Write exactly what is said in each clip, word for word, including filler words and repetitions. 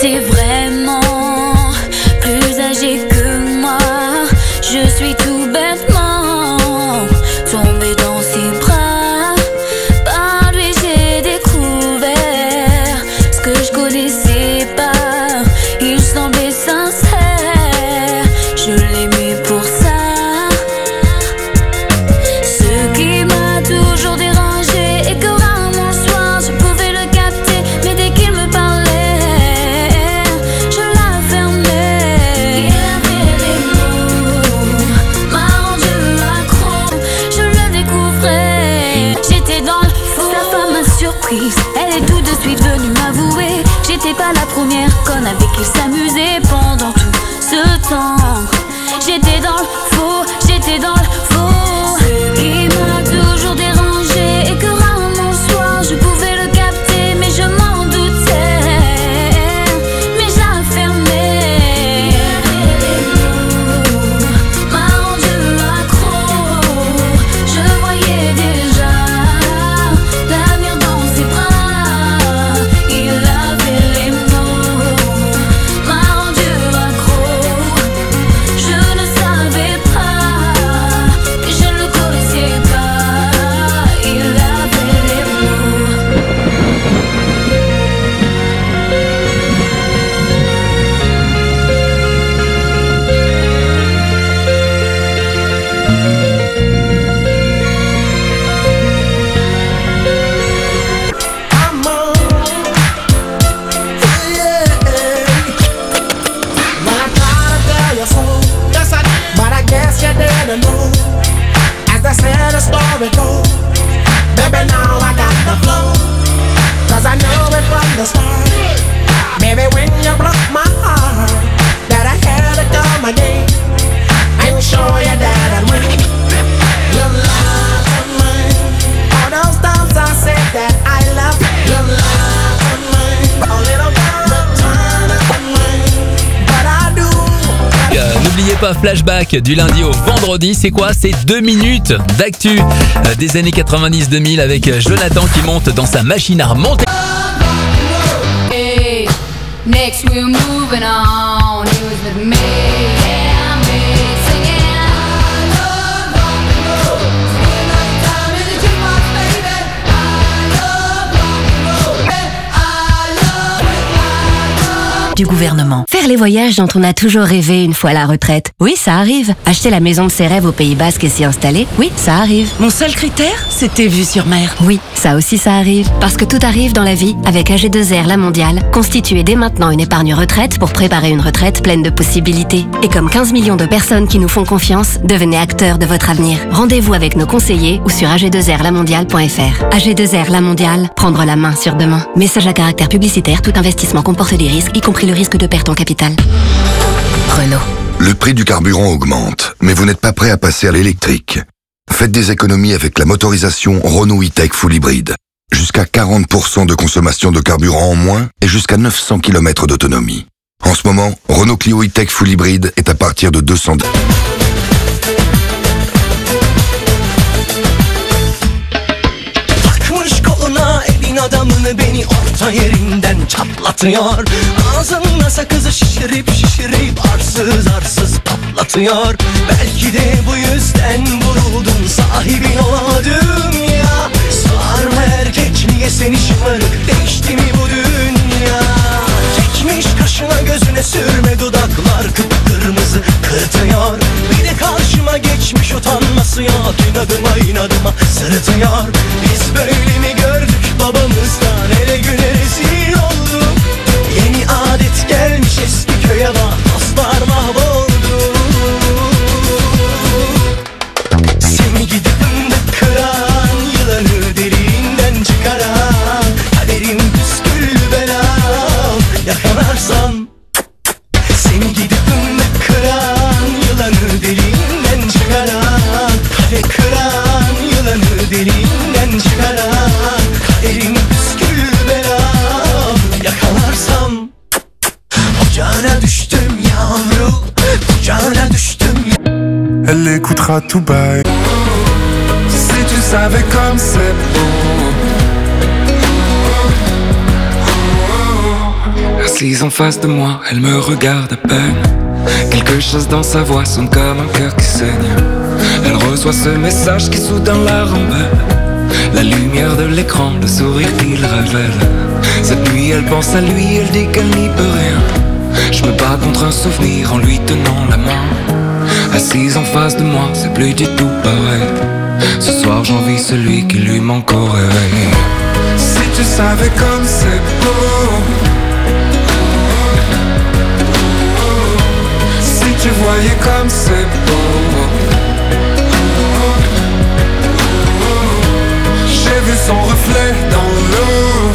T'es vraiment plus âgé que moi. Je suis tout bêtement tombée dans ses bras. Par lui j'ai découvert ce que je connaissais pas. Il semblait sincère, je l'aimais pour ça. Ce qui m'a toujours dérangé et que rarement le soir je pouvais le capter, mais dès qu'il me parlait, je la fermais. Il avait des mots, m'a rendu accro, je le découvrais. J'étais dans le faux, sa femme m'a surprise, elle est tout de suite venue m'avouer. J'étais pas la première conne avec qui s'amusait pendant tout ce temps. J'étais dans le faux, j'étais dans le faux. Ce qui m'a toujours dérangé et que rarement le soir je pouvais le capter, mais je m'en doutais, mais je la fermais. M'a rendu accro, je voyais déjà l'avenir dans ses bras. Il avait les mots, m'a rendu accro, je ne savais pas, et je ne le connaissais pas. Il avait les mots. I'm on, yeah. But I gotta tell you so. Yes, I did. But I guess you didn't know. As they say the story goes, baby, now I got the flow. Cause I knew it from the start. Baby, when you broke my heart, that I had to come again and show you that I'd win. You love me. All those times I said that I love you. You love me. A little girl, turn on me. But I do. Euh, N'oubliez pas Flashback du lundi au vendredi, c'est quoi? C'est deux minutes d'actu euh, des années quatre-vingt-dix deux mille avec euh, Jonathan qui monte dans sa machine à remonter. Hey, next we're moving on. He was with me, yeah, me singing. I love rock and roll. Spend night time in the jukebox, baby. I love rock and roll. I love it, I love. Du gouvernement. Faire les voyages dont on a toujours rêvé une fois la retraite. Oui, ça arrive. Acheter la maison de ses rêves au Pays Basque et s'y installer. Oui, ça arrive. Mon seul critère, c'était vue sur mer. Oui, ça aussi ça arrive. Parce que tout arrive dans la vie avec A G deux R La Mondiale. Constituez dès maintenant une épargne retraite pour préparer une retraite pleine de possibilités. Et comme quinze millions de personnes qui nous font confiance, devenez acteurs de votre avenir. Rendez-vous avec nos conseillers ou sur a g deux r la mondiale point f r. A G deux R La Mondiale, prendre la main sur demain. Message à caractère publicitaire, tout investissement comporte des risques, y compris le risque de perte en capital. Renault. Le prix du carburant augmente, mais vous n'êtes pas prêt à passer à l'électrique. Faites des économies avec la motorisation Renault E-Tech Full Hybrid. Jusqu'à quarante pour cent de consommation de carburant en moins et jusqu'à neuf cents kilomètres d'autonomie. En ce moment, Renault Clio E-Tech Full Hybrid est à partir de deux cents. Takmış koluna elin adamını beni orta yerinden çatlatıyor. Ağzında sakızı şişirip şişirip arsız arsız patlatıyor. Belki de bu yüzden vuruldum, sahibin olamadım ya. Sağır mı erkek niye seni şımarık, değişti mi bu dünya? Çekmiş kaşına gözüne sürme, dudaklar kıpkırmızı kırıtıyor. Bir de karşıma geçmiş utanması yok, inadıma inadıma sırıtıyor. Biz böyle mi gördük babamızdan, hele güne rezil olduk. Yeni adet gelmiş eski köye bak, dostlar mahvoldu. Seni gidip fındık kıran, yılanı deliğinden çıkaran, kaderim püskül belam, yakalarsam. Seni gidip fındık kıran, yılanı deliğinden çıkaran, kale kıran, yılanı deliğinden çıkaran, kaderim püskül belam, yakalarsam. Ocağına düştüm yavrum, ocağına düştüm. Elle écoutera tout bas. Si tu savais comme c'est beau. Si Assise en face de moi, elle me regarde à peine. Quelque chose dans sa voix sonne comme un cœur qui saigne. Elle reçoit ce message qui soudain la rembelle. La lumière de l'écran, le sourire qu'il révèle. Cette nuit elle pense à lui, elle dit qu'elle n'y peut rien. Je me bats contre un souvenir en lui tenant la main. Assise en face de moi, c'est plus du tout pareil. Ce soir j'envie celui qui lui manque au réveil. Si tu savais comme c'est beau, si tu voyais comme c'est beau. J'ai vu son reflet dans l'eau.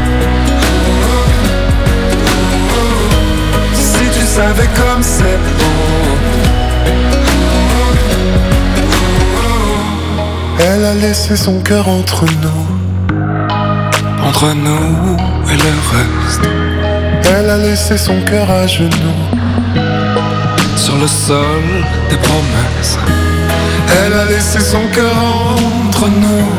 Si tu savais comme c'est beau. Elle a laissé son cœur entre nous, entre nous et le reste. Elle a laissé son cœur à genoux, sur le sol des promesses. Elle a laissé son cœur entre nous.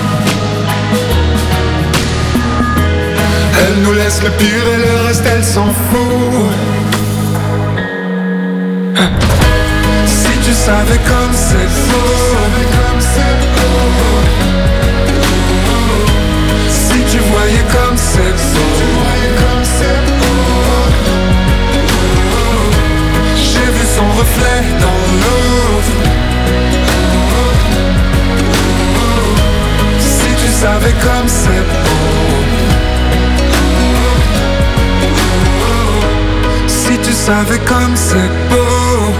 Elle nous laisse le pire et le reste elle s'en fout. Si tu savais comme c'est beau, si tu voyais comme c'est beau. J'ai vu son reflet dans l'eau. Si tu savais comme c'est beau. Si tu savais comme c'est beau.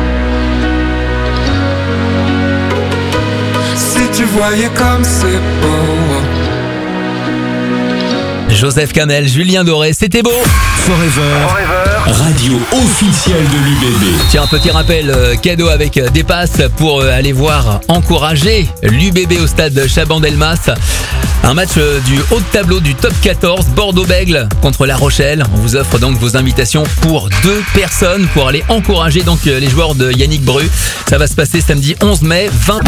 Si tu voyais comme c'est beau. Joseph Kamel, Julien Doré, c'était beau. Forever, Forever, radio officielle de l'U B B. Tiens, un petit rappel euh, cadeau avec euh, des passes pour euh, aller voir encourager l'U B B au stade Chaban-Delmas. Un match euh, du haut de tableau du top quatorze, Bordeaux-Bègles contre La Rochelle. On vous offre donc vos invitations pour deux personnes pour aller encourager donc euh, les joueurs de Yannick Bru. Ça va se passer samedi onze mai, vingt.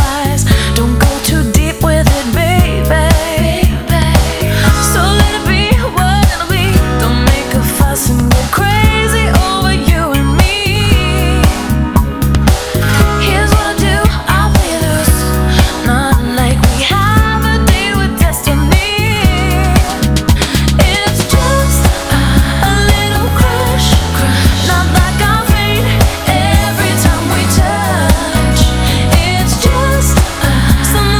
Some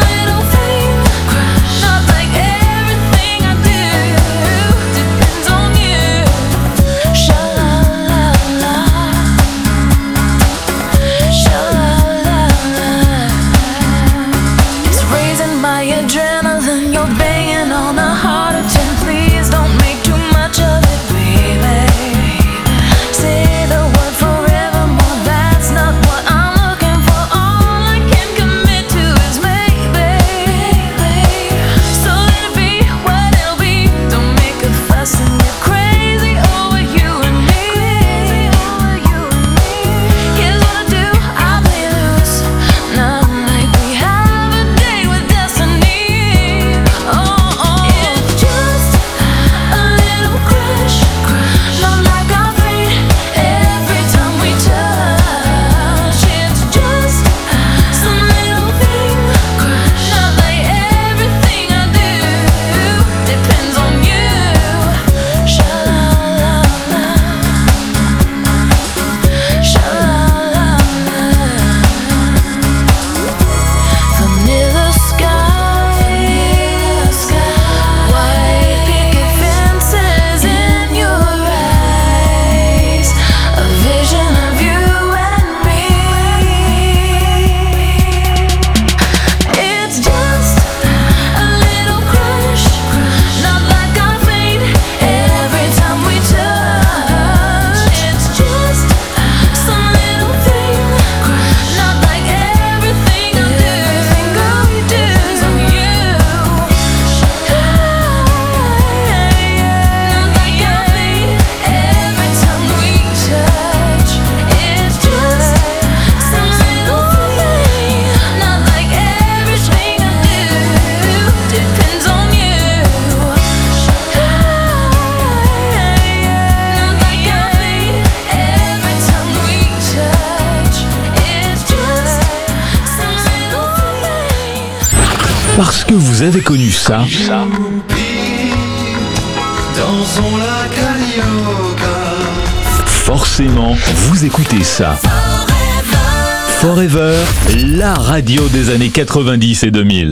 Parce que vous avez connu ça. Dans son lac à yoga. Forcément, vous écoutez ça. Forever, la radio des années quatre-vingt-dix et deux mille.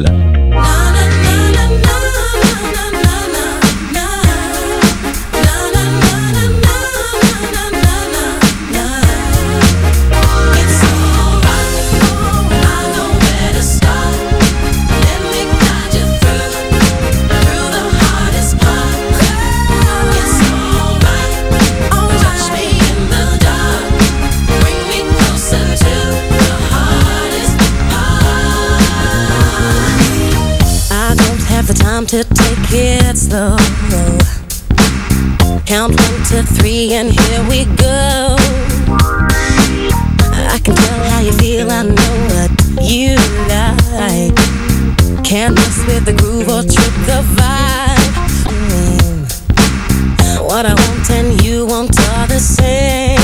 To take it slow. Count one to three and here we go. I can tell how you feel, I know what you like. Can't mess with the groove or trip the vibe. Mm. What I want and you want are the same.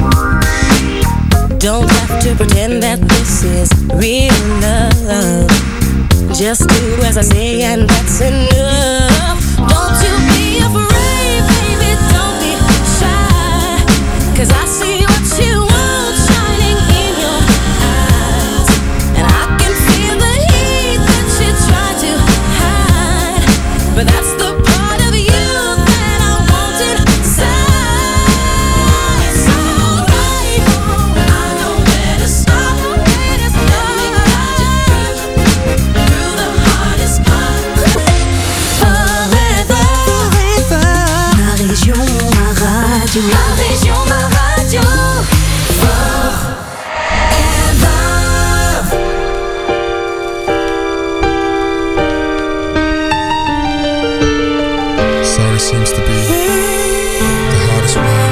Don't have to pretend that this is real love. Just do as I say and that's enough. Don't you be afraid, baby, don't be shy. Cause I see what you want shining in your eyes. And I can feel the heat that you try to hide. But that's the part of you that I want inside. It's alright, I know where to start. Let me guide you through. Ma région, ma radio. Sorry seems to be the hardest one.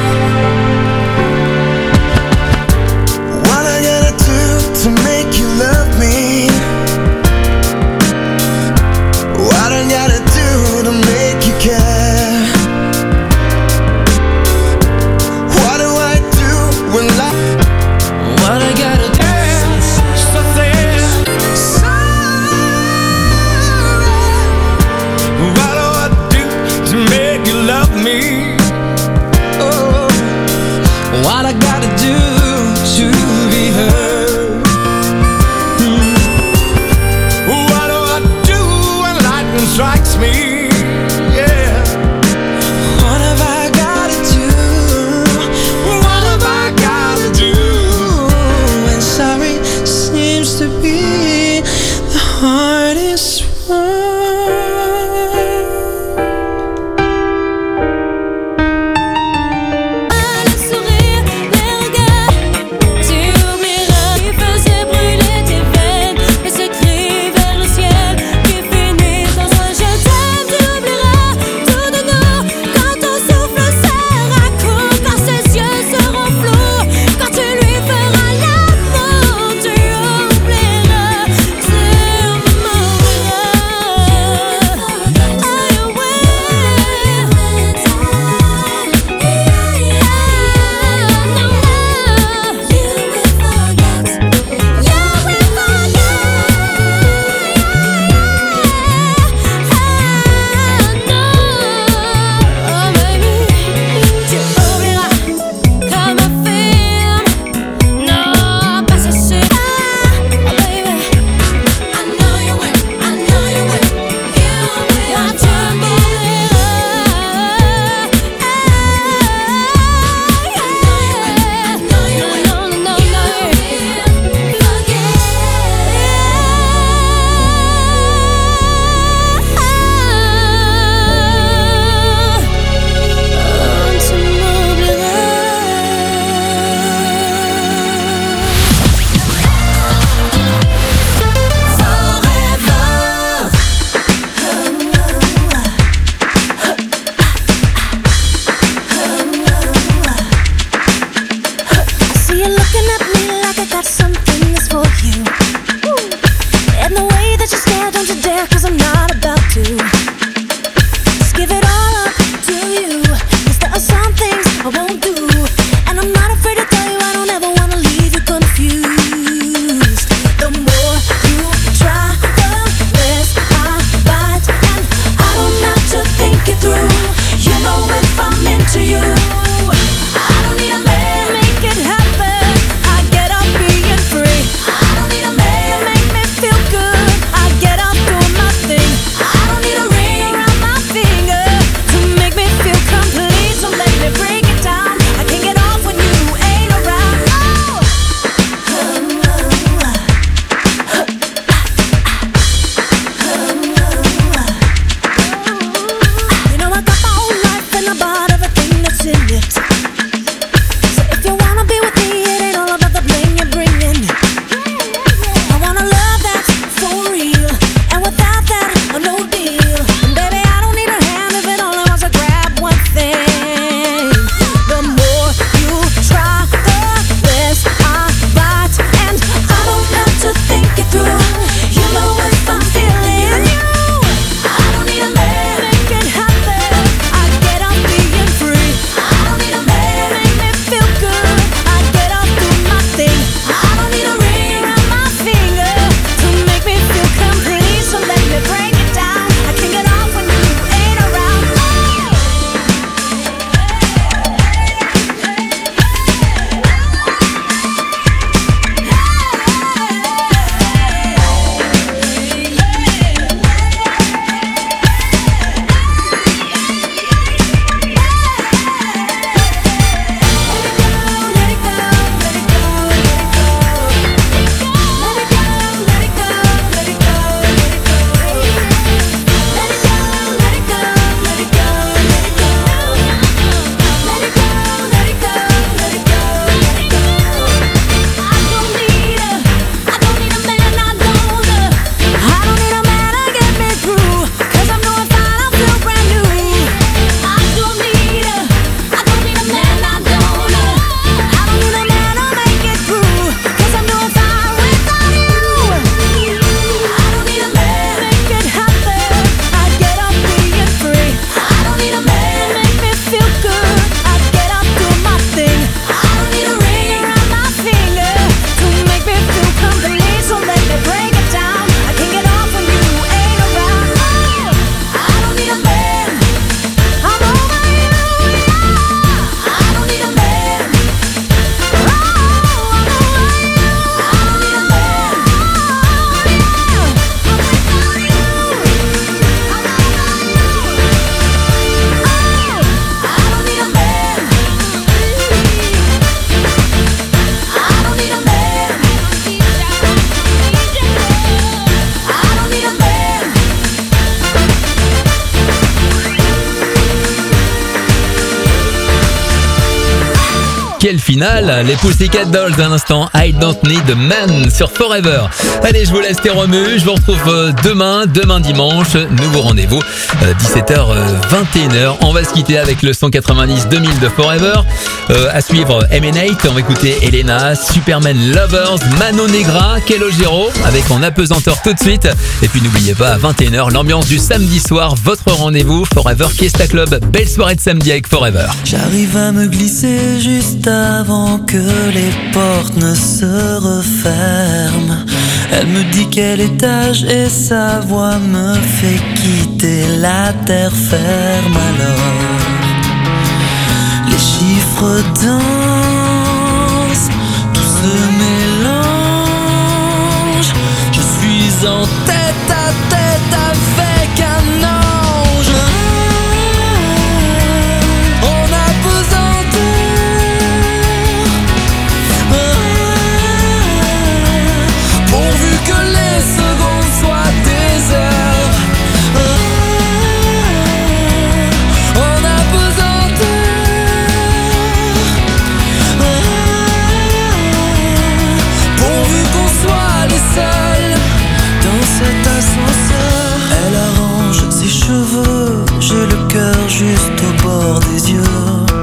What I gotta do to make you love me? What I gotta do to make you care? What do I do when life? What I gotta do? What do I do to make you love me? Oh, what I gotta do to be heard? Hmm. What do I do when lightning strikes me? Yeah. What have I gotta do? What have I gotta do? And sorry seems to be the hardest one. Tu oublieras, tu oublieras. officiel final. Les Pussycat Dolls d'un instant, I Don't Need a Man sur Forever. Allez, je vous laisse les remues. Je vous retrouve demain, demain dimanche. Nouveau rendez-vous, dix-sept heures vingt et une heures. On va se quitter avec le cent quatre-vingt-dix deux mille de Forever. Euh, à suivre M and eight, on va écouter Elena, Superman Lovers, Mano Negra, Calogero avec En apesanteur tout de suite. Et puis n'oubliez pas, à vingt et une heures, l'ambiance du samedi soir, votre rendez-vous Forever Fiesta Club. Belle soirée de samedi avec Forever. J'arrive à me glisser juste avant que les portes ne se referment. Elle me dit quel étage et sa voix me fait quitter la terre ferme. Alors les chiffres dansent, tout se mélange. Je suis en tête à tête avec un ange. On a pesanteur, pourvu que les secondes soient des heures. On a pourvu qu'on soit les seuls dans cet ascenseur. Elle arrange ses cheveux, j'ai le cœur juste au bord des yeux.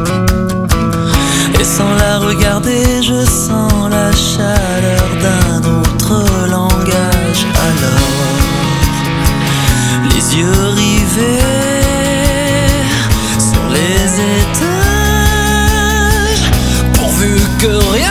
Et sans la regarder, je sens la chaleur d'un autre langage. Alors, les yeux rivés sur les étages, pourvu que rien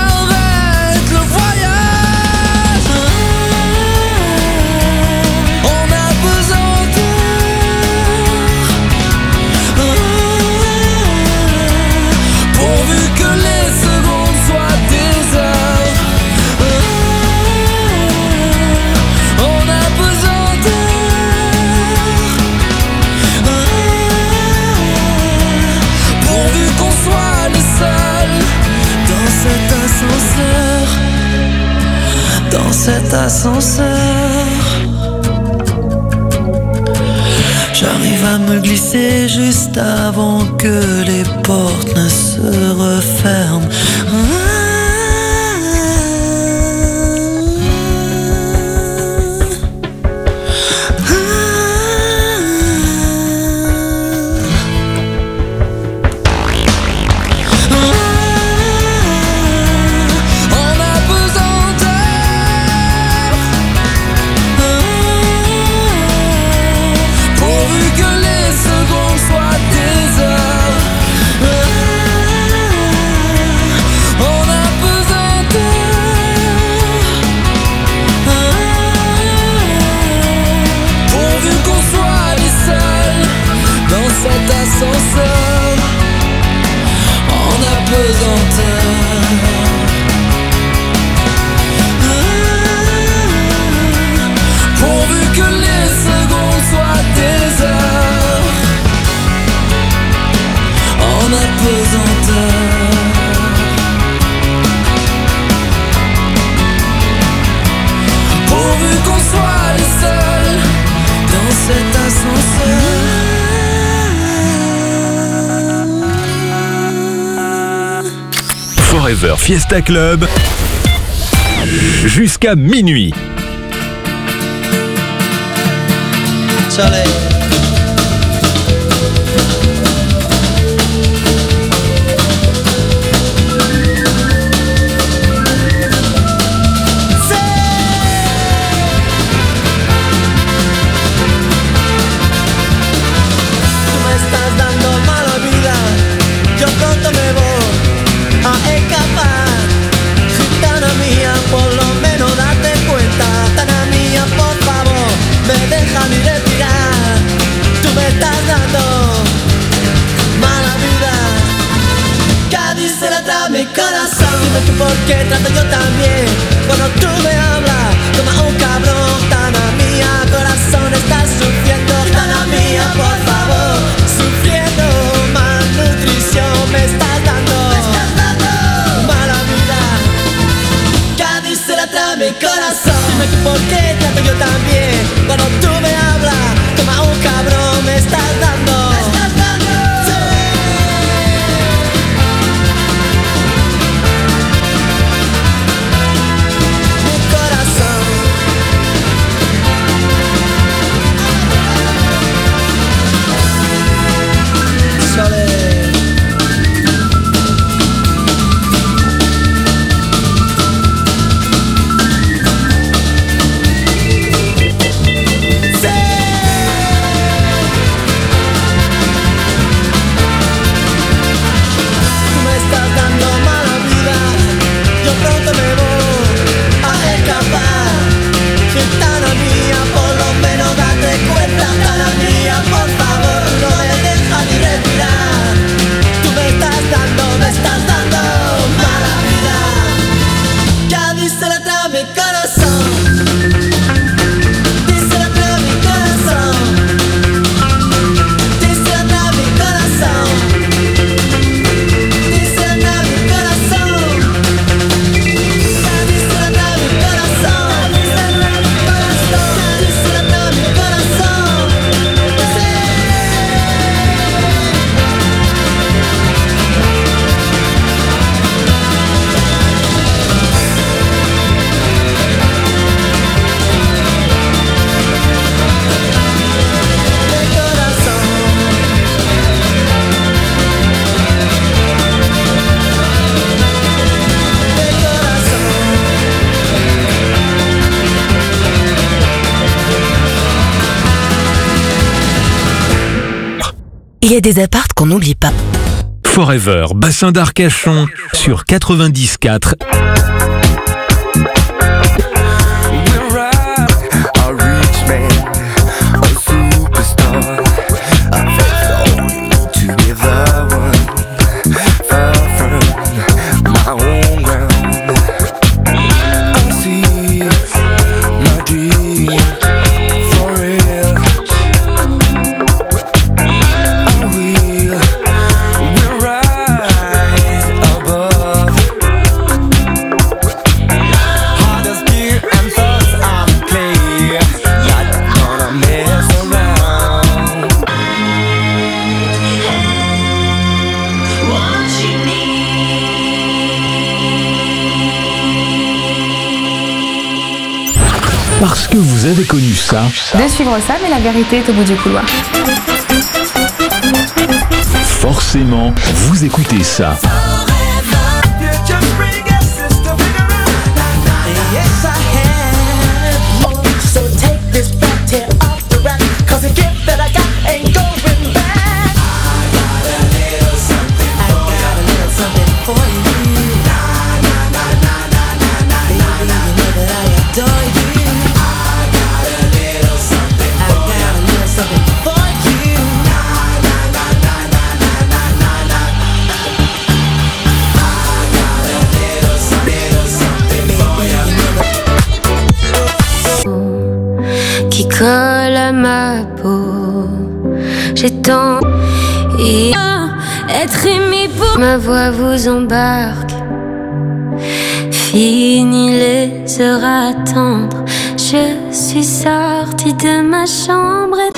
dans cet ascenseur. J'arrive à me glisser juste avant que les portes ne se referment. Forever Fiesta Club jusqu'à minuit. Soleil. ¿Por qué trato yo también? Cuando tú me hablas, toma un cabrón. Tana mía, corazón, estás sufriendo. Tana mía, por favor, sufriendo. Malnutrición me estás dando, me estás dando mala vida. Cádiz se la trae mi corazón. Dime tú por qué trato yo también. Cuando tú me hablas, toma un cabrón, me estás dando, me estás dando. Sí. Il y a des appartes qu'on n'oublie pas. Forever, bassin d'Arcachon, sur quatre-vingt-dix quatre. Parce que vous avez connu ça. De suivre ça, mais la vérité est au bout du couloir. Forcément, vous écoutez ça. Qui colle à ma peau. J'ai tant et être aimé pour ma voix vous embarque. Fini les heures à attendre. Je suis sortie de ma chambre et